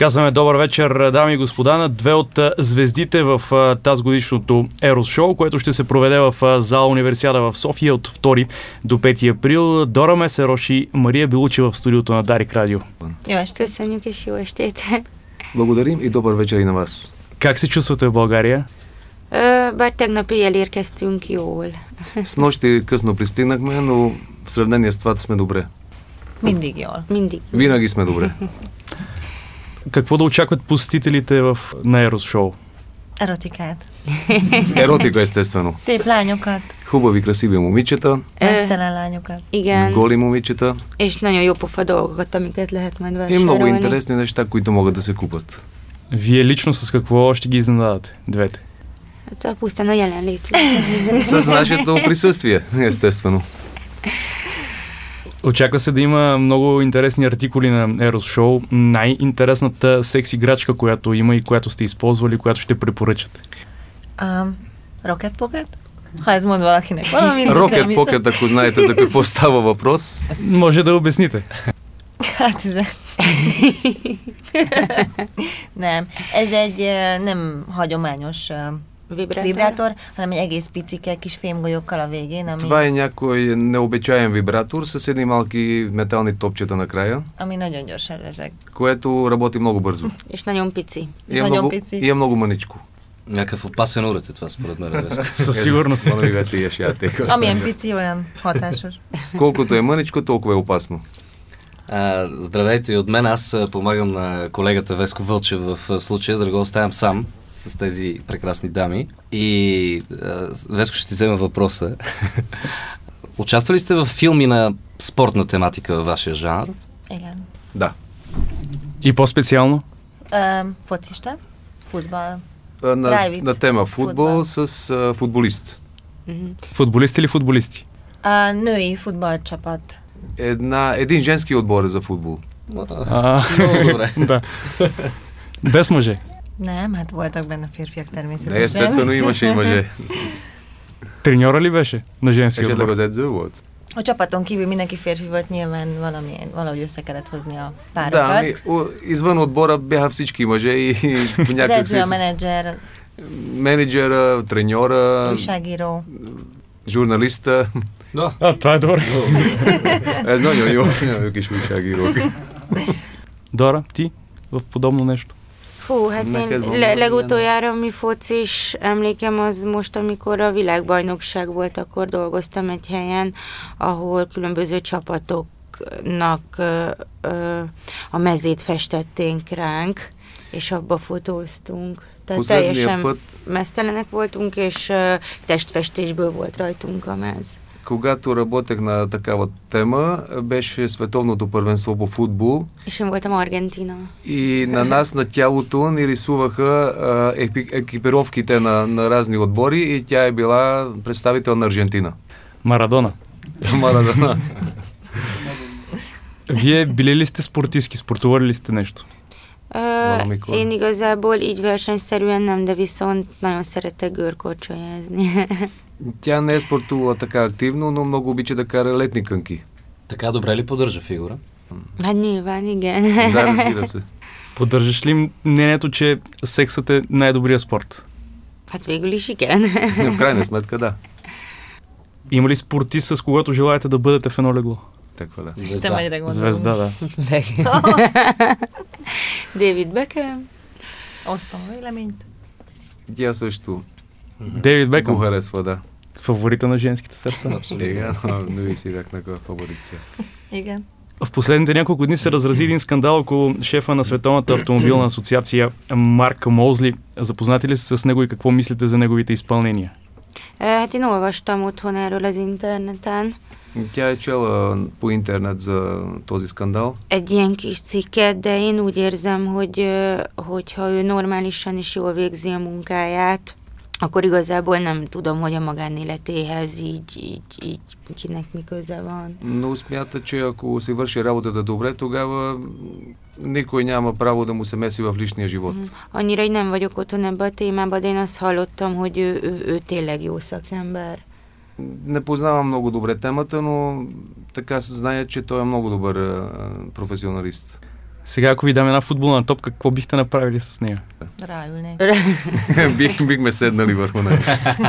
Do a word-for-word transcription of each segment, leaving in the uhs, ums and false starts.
Казваме добър вечер, дами и господа, на две от звездите в тази годишното Ерос шоу, което ще се проведе в зала Универсиада в София от втори до пети април. Дора Месерош и Мария Белучева в студиото на Дарик Радио. Благодарим и добър вечер и на вас. Как се чувствате в България? Bár tegnap éjjel érkeztünk jól. С нощи късно пристигнахме, но в сравнение с това сме добре. Минdig jól. Mindig. Винаги сме добре. Какво да очакват посетителите в на Ерос шоу? Erotikát. Еротика, естествено. Szép lányokat. Хубави, красиви момичета, Mesztelen lányokat. Igen. голи момичета És nagyon jó pofa dolgokat, amiket lehet majd и много vásárolni. интересни неща, които могат да се купат. Вие лично с какво ще ги изненадате, двете? Hát pusztán a jelenlét. С нашето присъствие, естествено. Очаква се да има много интересни артикули на Ерос шоу. Най-интересната секс играчка, която има и която сте използвали, която ще препоръчате. Um, Rocket Pocket? Ha ez mond valakinek valamit. Rocket Pocket, ако знаете за какво става въпрос. Може да обясните. Hát ez... nem, ez egy uh, nem hagyományos uh, Vibrátor? vibrátor, hanem egy egész picike kis fémgolyókkal a végén, ami, Това е някой необичаен вибратор с едни малки метални топчета накрая, ami nagyon gyorsan rezeg. което работи много бързо. És nagyon pici. И е Nagyon много, пици. и е много маничко. Някакъв опасен уред е това, според мен. Със сигурност. Това ми се яш яте. Amilyen pici, olyan hatásos. Колкото е мъничко, толкова е опасно. А, здравейте и от мен. Аз а, помагам на колегата Веско Вълчев в а, случая, за да го оставям сам с тези прекрасни дами. И а, Веско ще ти взема въпроса. Участвали сте в филми на спортна тематика във вашия жанр? Igen. Да. И по-специално? Uh, focista, futball. А, На, Private на тема футбол футбол. с а, футболист. Mhm. Футболисти или футболисти? A női futballcsapat. Една, един женски отбор е за футбол. А, Много добре. да. Без мъже. Nem, hát voltak benne férfiak Не, természetesen. естествено имаше и мъже. Треньора ли беше на женския Esetleg отбор? az edző volt? A csapaton kívül mindenki férfi volt, nyilván valamilyen, valahogy össze kellett hozni a Да, párokat. ами, о, извън отбора бяха всички мъже и по Az някак edző, a си menedzser, менеджера, треньора, újságíró. журналиста. Да. А, това е добре. Ez nagyon jó, ők is újságírók. Дора, ти в подобно нещо? Fú, hát Neked én van le- valamilyen- legutoljára mi focis emlékem az most, amikor a világbajnokság volt, akkor dolgoztam egy helyen, ahol különböző csapatoknak ö, ö, a mezét festették ránk, és abba fotóztunk. Tehát Последния teljesen път, meztelenek voltunk, és ö, testfestésből volt rajtunk a mez. когато работех на такава тема, беше световното първенство по футбол És én voltam Argentina. и на нас, на тялото, ни рисуваха а, епи, екипировките на, на разни отбори и тя е била представител на Аржентина. Марадона. Марадона. Вие били ли сте спортистки? Спортували ли сте нещо? Ö, Valamikor. én igazából így versenyszerűen nem, de viszont nagyon szeretek görkorcsolyázni. Тя не е спортувала така активно, но много обича да кара летни кънки. Така добре ли поддържа фигура? Hát nyilván, igen. Да, разбира се. Поддържаш ли мнението, че сексът е най-добрият спорт? Hát végül is igen. В крайна сметка, да. Има ли спортист, с когото желаете да бъдете в едно легло? Таква да. Te Звезда. mennyire gondolom. Звезда, да. David Beckham. Osztom a véleményt. Тя също Дейвид го Бекъм, харесва, да. фаворита на женските сърца. Сега, но и си бях на кой фаворит тя. Igen. В последните няколко дни се разрази един скандал около шефа на Световната автомобилна асоциация Марк Моузли. Запознати ли сте с него и какво мислите за неговите изпълнения? Hát én olvastam otthon erről az interneten. Тя е чела по интернет за този скандал. Egy ilyen kis cikket, de én úgy érzem, hogy ö, hogyha ő normálisan és jól végzi a munkáját, akkor igazából nem tudom, hogy a magánéletéhez így, így, így kinek mi köze van. Но смята, че ако си върши работата добре, тогава никой няма право да му се меси в личния живот. Annyira így nem vagyok otthon ebbe a témába, de én azt hallottam, hogy ő, ő, ő tényleg jó szakember. Не познавам много добре темата, но така се знае, че той е много добър а, професионалист. Сега, ако ви дам една футболна топка, какво бихте направили с нея? Ráülnék. Бих, бихме седнали върху нея.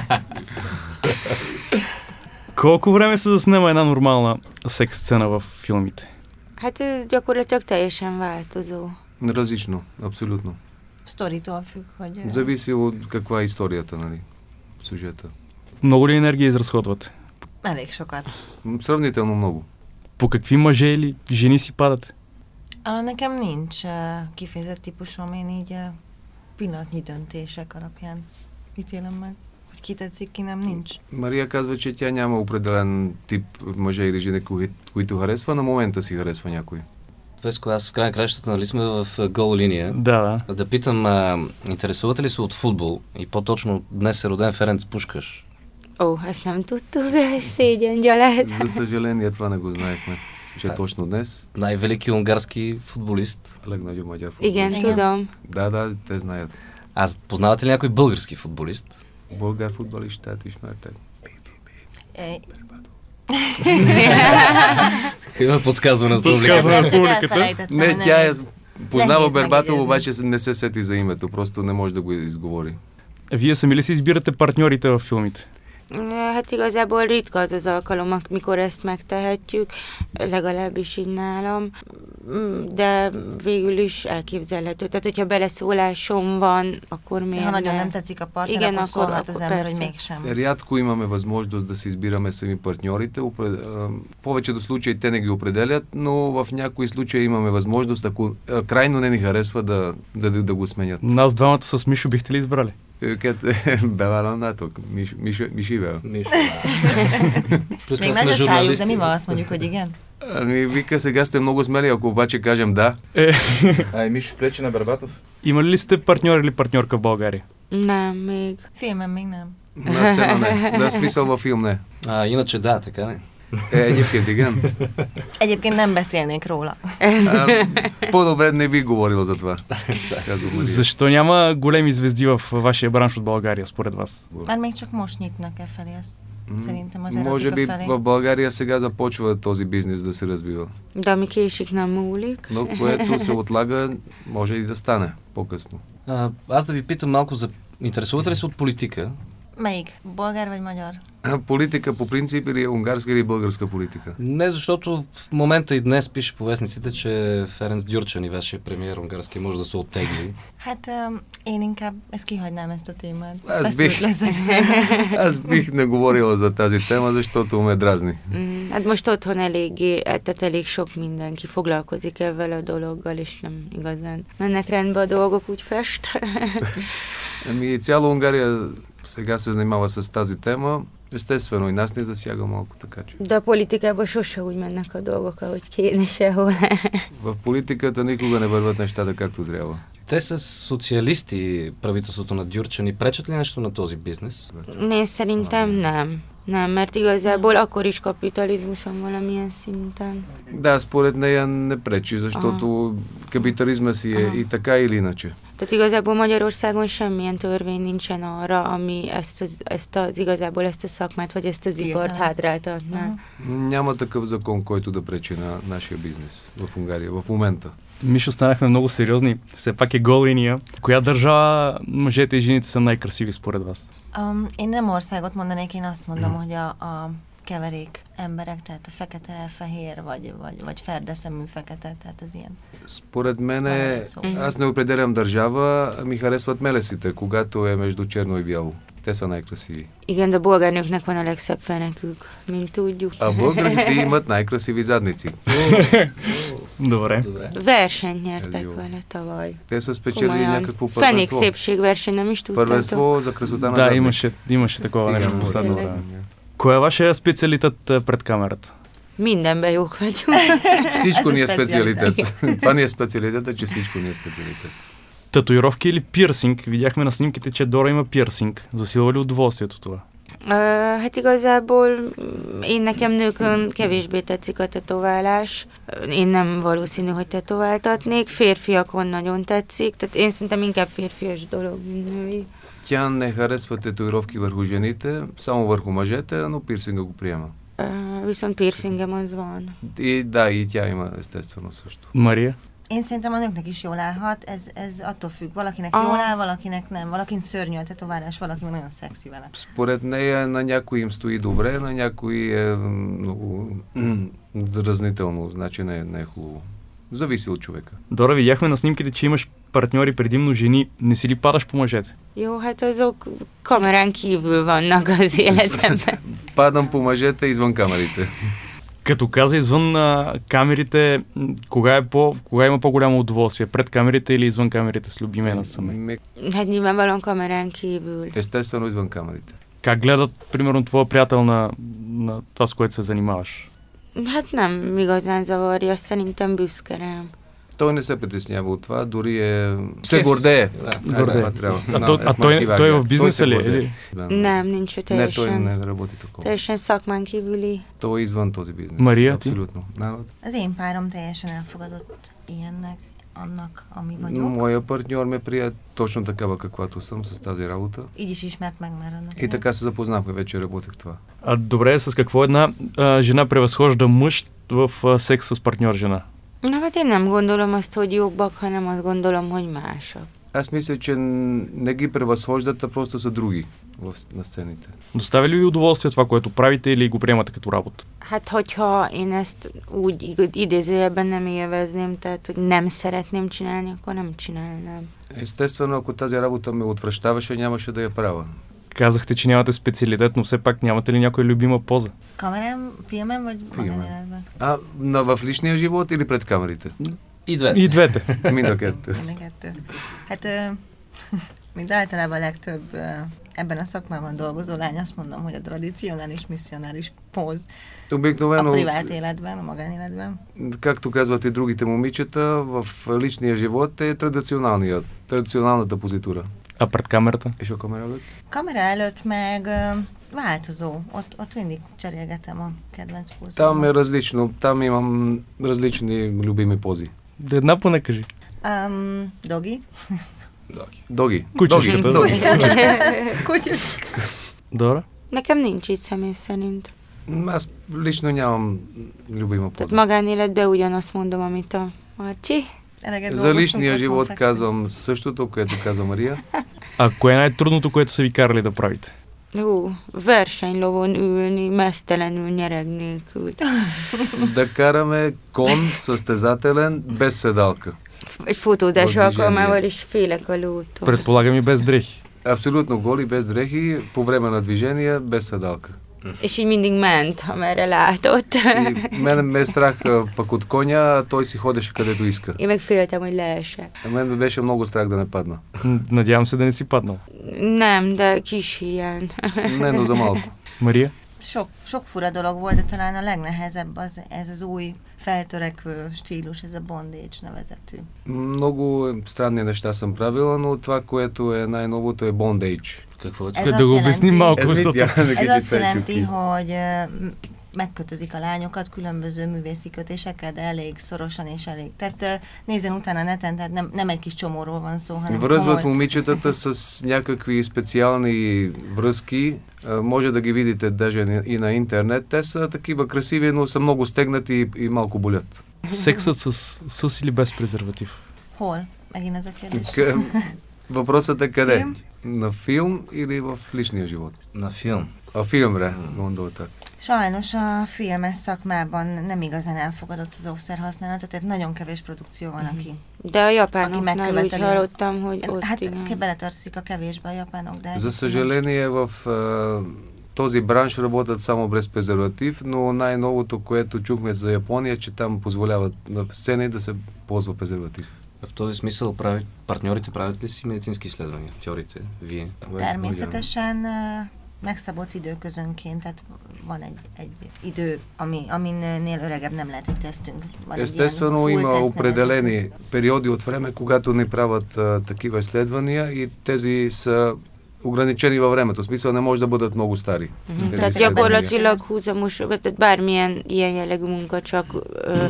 Колко време се заснема една нормална секс сцена в филмите? Hát ez gyakorlatilag teljesen változó. Различно, абсолютно. Sztoritól függ, hogy... Зависи от каква е историята, нали, сюжета. Много ли енергия изразходвате? Elég sokat. М, Сравнително много. По какви мъже или жени си падате? A, nekem nincs uh, kifejezett típusom, én így uh, pillanatnyi döntések alapján ítélem meg, hogy ki tetszik, ki nem, nincs. Мария казва, че тя няма определен тип мъже или жени, кои, които харесва. На момента си харесва някой. Веско, аз в край на кращата, нали сме в а, гол линия. Да, да. Да питам, а, интересувате ли се от футбол? И по-точно днес е роден Ференц Пушкаш. Ó, ezt nem tudtuk, szégyen gyalát. За съжаление, това не го знаехме. Че Да. точно днес. Най-велики унгарски футболист. Олег Надю Мадяр. Igen, tudom. Да, да, те знаят. Аз познавате ли някой български футболист? Българ футболист, тя ти шмерте. Ej, Има подсказване от Подсказване. публиката. на публиката? elfelejtettem, Не, nem тя е én. познава Не, Бербатов, не, обаче не се сети за името. Просто не може да го изговори. Вие сами ли си избирате партньорите в филмите? Hát igazából ritka az az alkalom, amikor ezt megtehetjük, legalábbis így nálam, de végül is elképzelhető. Tehát, hogyha beleszólásom van, akkor De miért ha nagyon ne? nem tetszik a partner, Igen, akkor akkor- szólhat az akkor ember, hogy persze. mégsem. Рядко имаме възможност да си избираме сами партньорите. Упре- а, В повечето случаи те не ги определят, но в някои случаи имаме възможност, ако а, крайно не ни харесва, да, да, да, да го сменят. Нас двамата с Мишо бихте ли избрали? Őket bevállalnátok? Mis, mis, Misivel? Мишо. Плюс Még ние сме nagy a szájuk, de журналисти. mi van, azt mondjuk, hogy igen? Ами, вика, сега сте много смели, ако обаче кажем да. А и Мишо пречи на Бербатов? Има ли сте партньор или партньорка в България? Nem, még. Filmen még nem. На сцена не. Да, смисъл във филм не. А, иначе да, така не. Е, egyébként igen. Egyébként nem beszélnék róla. А, по-добре не би говорил за това. Казва Мария. Защо няма големи звезди в вашия бранш от България, според вас? Már még csak most nyitnak e felé, ez М, szerintem az Може erotika би felé. в България сега започва този бизнес да се развива. De ami késik, nem múlik. Но което се отлага, може и да стане по-късно. А, аз да ви питам малко за... Интересувате ли се от политика? Melyik? Bolgár vagy magyar? Политика по принцип или унгарска или българска политика? Не, защото в момента и днес пише по вестниците, че Ференц Дюрчани, вашия премиер унгарски, може да се оттегли. Hát um, én inkább ezt kihagynám ezt a témát. Ez Feszült bih- leszek. Аз бих не говорила за тази тема, защото ме дразни. Mm, Hát most otthon eléggé, tehát elég sok mindenki foglalkozik ezzel a dologgal, és nem igazán mennek rendbe a dolgok, úgy fest. Ами цяла Унгария сега се занимава с тази тема. Естествено, и нас не засяга малко така, че. De a politikában sose úgy mennek a dolgok, ahogy kéne sehol. В политиката никога не върват нещата както трябва. Те са социалисти, правителството на Дюрчани. Пречат ли нещо на този бизнес? Én szerintem nem. Nem, mert igazából akkor is kapitalizmus van valamilyen szinten. Да, според нея не пречи, защото капитализма си е Ага. и така или иначе. Tehát igazából Magyarországon semmilyen törvény nincsen arra, ami ezt az, ezt az igazából ezt a szakmát, vagy ezt az ipart Tiltaná. hátráltatná. Няма такъв закон, който да пречи на нашия бизнес в Унгария в момента. Мишо, станахме много сериозни. Все пак е гол линия. Коя държава мъжете и жените са най-красиви според вас? Um, én nem országot mondanék, én azt mondom, hogy a, a keverék emberek, tehát a fekete-fehér, vagy, vagy, vagy ferdeszemű fekete, tehát az ilyen. Според мен, е- Мгм. аз не определям държава, ми харесват мелесите, когато е между черно и бяло. Те са най-красиви. Igen, de a bolgárnőknek van a legszebb fenekük, mint tudjuk. А българите имат най-красиви задници. Добре. Добре. Versenyt nyertek Ez jó. vele tavaly. Те са спечелили Komolyan. някакво Fenék първенство. szépségverseny, nem is tudtátok? Първенство за красота на Да, задник. имаше, имаше такова нещо Igen, в последно volt. време. Кой е вашия специалитет а, пред камерата? Mindenben jók vagyunk. Всичко Аз ни е съм специалитет. Това ни е специалитета, че всичко ни е специалитет. Татуировки или пирсинг? Видяхме на снимките, че Дора има пирсинг. Засилва ли удоволствието това? Ö, Hát igazából mm, én nekem nőkön kevésbé tetszik a tetoválás. Én nem valószínű, hogy tetováltatnék. Férfiakon nagyon tetszik, tehát én szerintem inkább férfias dolog, mint női. Тя не харесва татуировки върху жените, само върху мъжете, но пирсинга го приема. Ö, Viszont piercingem az van. И да, и тя има естествено също. Мария? Én szerintem a nőknek is jól állhat, ez, ez attól függ. Valakinek Ah. jól áll, valakinek nem. Valakin szörnyű a tetoválás, valaki nagyon szexi vele. Според нея на някои им стои добре, на някои е много дразнително, значи не, е- не е хубаво. Зависи от човека. Дора, видяхме на снимките, че имаш партньори предимно жени. Не си ли падаш по мъжете? Jó, hát azok kamerán kívül vannak az életemben. Падам по мъжете извън камерите. Като каза извън а, камерите, м, кога, е по, кога има по-голямо удоволствие? Пред камерите или извън камерите с любимия на саме? Ме- Hát nyilvánvalóan kamerán kívül. Естествено извън камерите. Как гледат, примерно, твоя приятел на, на това, с което се занимаваш? Hát nem igazán zavarja, szerintem büszke rám. Той не се притеснява от това, дори е... се гордее. Да. Айде, това трябва. А, Да, то, е а той, смъртива той е грях. в бизнеса се ли? гордее. Или? Да. Nem, nincs ő Не, той teljesen, не работи такова. teljesen szakmán kívüli. Той е извън този бизнес. Мария, ти? Абсолютно. Да, Az én párom teljesen elfogadott ilyennek, annak, ami vagyok. моя партньор ме прие точно такава, каквато съм с тази работа. Így is ismert meg már annak. И така се запознахме, вече работех това. А добре, с какво една а, жена превъзхожда мъж в а, секс с партньор жена? Na, hát én nem gondolom azt, hogy jobbak, hanem azt gondolom, hogy másak. Аз мисля, че не ги превъзхождат, а просто са други в, на сцените. Доставя ли ви удоволствие това, което правите, или го приемате като работа? Hát, hogyha én ezt úgy ig- idézőjelben nem élvezném, tehát, hogy nem szeretném csinálni, akkor nem csinálnám. Естествено, ако тази работа ме отвръщаваше, нямаше да я правя. Казахте, че нямате специалитет, но все пак нямате ли някоя любима поза? Kamerán, filmen vagy Filmen. magánéletben? А на, в личния живот или пред камерите? И двете. И двете. Mind a kettő. Mind a kettő. Hát, ö, mint általában a legtöbb ö, ebben a szakmában dolgozó lány, azt mondom, hogy a tradicionális, misszionáris póz a Обикновено, privát életben, a magánéletben. както казват и другите момичета, в личния живот е традиционалният, традиционалната позитура. А пред камерата? És a kamera előtt? Kamera előtt meg ö, változó. Ott, ott mindig cserélgetem a kedvenc pózomat. Там е различно. Там имам различни любими пози. Една поне кажи. Um, dogi. Доги. Кучешката. Доги. Kutyuska. Дора? Nekem nincs így személy szerint. Аз лично нямам любима Tehát поза. magánéletben ugyanazt mondom, amit a Marcsi. Eleget За dolgoztunk, личния otthon живот fekszünk. казвам същото, което казва Мария. А кое е най-трудното, което са ви карали да правите? Jó, versenylovon ülni, mesztelenül nyereg nélkül. Да караме кон състезателен без седалка. Egy fotózás Vagy alkalmával is félek a lótól. Предполагам и без дрехи. Абсолютно голи, без дрехи, по време на движение, без седалка. És így mindig ment, amerre látott. И мен ме е страх а, пък от коня, а той си ходеше където иска. Én meg féltem, hogy leesek. А мен ме беше много страх да не падна. Н- Надявам се да не си паднал. Nem, de kis ilyen. Не, но за малко. Мария? Sok, sok fura dolog volt, de talán a legnehezebb az, ez az új feltörekvő stílus, ez a bondage nevezetű. Много странни неща съм правила, но това, което е най-новото е bondage. Какво е Ez Да azt го обясним jelenti- малко, Ez mit защото... jelent? Ez azt jelenti, hogy ö, m- megkötözik a lányokat különböző művészi kötésekkel, de elég szorosan és elég. Tehát ö, nézzen utána neten, tehát nem, nem egy kis csomóról van szó, hanem Връзват komoly- момичетата с някакви специални връзки. А, Може да ги видите даже и на интернет. Те са такива красиви, но са много стегнати и, и малко болят. Сексът с, с или без презерватив? Hol? Megint ez a kérdés. К- Въпросът е къде? Филм? На филм или в личния живот? На филм. A filmre gondoltak. Sajnos a filmes szakmában nem igazán elfogadott az offszer használata, tehát nagyon kevés produkció van, aki... De a japánoknál úgy megköveteli. hallottam, hogy ott Hát igen. beletartozik a kevésbe a japánok, de... За egyébként съжаление в а, този бранш работят само без презерватив, но най-новото, което чухме за Япония, че там позволяват на сцени да се ползва презерватив. В този смисъл прави, партньорите правят ли си медицински изследвания? Актьорите, вие? Természetesen ö, megszabott időközönként, tehát van egy, egy idő, ami, aminél öregebb nem lehet egy tesztünk. Van egy Естествено ilyen има full test определени периоди от време, когато не правят а, такива изследвания и тези са ограничени във времето. В смисъл не може да бъдат много стари. Mhm. Тези Tehát изследвания. gyakorlatilag húzamos, tehát bármilyen ilyen jellegű munka, csak ö,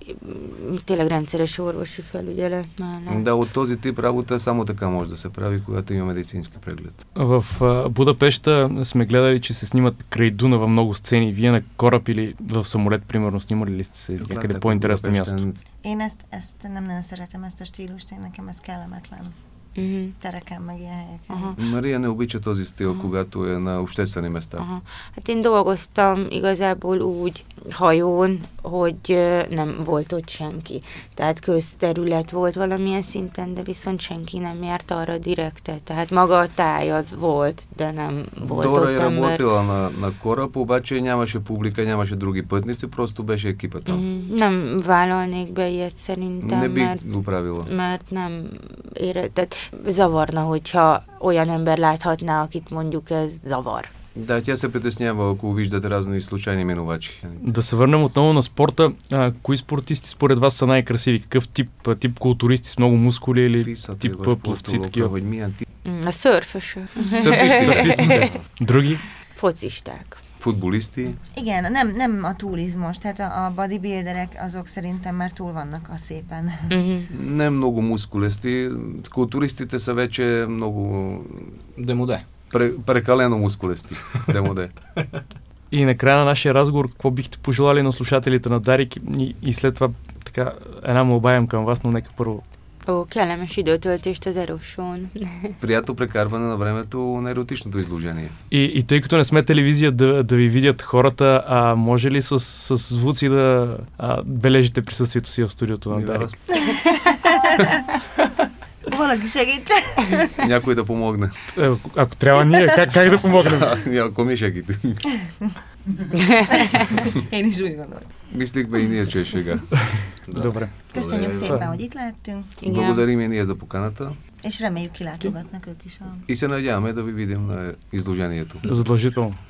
tényleg rendszeres orvosi felügyelet mellett. Да, от този тип работа само така може да се прави, когато има медицински преглед. В а, Будапеща сме гледали, че се снимат край Дунава много сцени. Вие на кораб или в самолет, примерно, снимали ли сте се някъде по-интересно място? Én ezt, ezt nem nagyon szeretem, ezt a stílust, én nekem ez kellemetlen. Uh-huh. Tereken, meg ilyen helyeken. Uh-huh. Мария не обича този стил, Ага. когато е на обществени места. Aha. Hát én dolgoztam igazából úgy hajón, hogy ö, nem volt ott senki. Tehát közterület volt valamilyen szinten, de viszont senki nem járt arra direkte. Tehát maga a táj az volt, de nem volt Дора ott е ember. работила на, на кораб, обаче нямаше публика, нямаше други пътници, просто беше екипа там. Mhm. Nem vállalnék be ilyet szerintem, Не би mert, го правила. mert nem ére, tehát zavarna, hogyha olyan ember láthatná, akit mondjuk ez zavar. Да, тя се притеснява, ако виждат разни случайни минувачи. Да се върнем отново на спорта. А, кои спортисти според вас са най-красиви? Какъв тип? А, тип културисти с много мускули или тип а, пловци такива? Mm, A szörfösök. Сърфисти. Други? Focisták. Футболисти. Igen, nem, nem a túlizmos, tehát a, a bodybuilderek azok szerintem már túl vannak a szépen. Mhm. Не много мускулести. Културистите са вече много Демоде. пре, прекалено мускулести. Демоде. И накрая на нашия разговор, какво бихте пожелали на слушателите на Дарик и, и след това така една молба имам към вас, но нека първо. Ó, kellemes időtöltést az Erosón. Приятно прекарване на времето на еротичното изложение. И, и тъй като не сме телевизия да, да ви видят хората, а може ли с, с звуци да а, бележите присъствието си в студиото на Дарик? Valaki segít. Някой да помогне. Е, ако трябва ние, как, как да помогнем? Ако ми шегите. Én is úgy gondolom. Мислихме и ние, че е шега. Добре. Köszönjük szépen, hogy itt lehettünk, Igen. Благодарим и ние за поканата és reméljük kilátogatnak ők is. A... и се надяваме да ви видим на изложението. Задължително.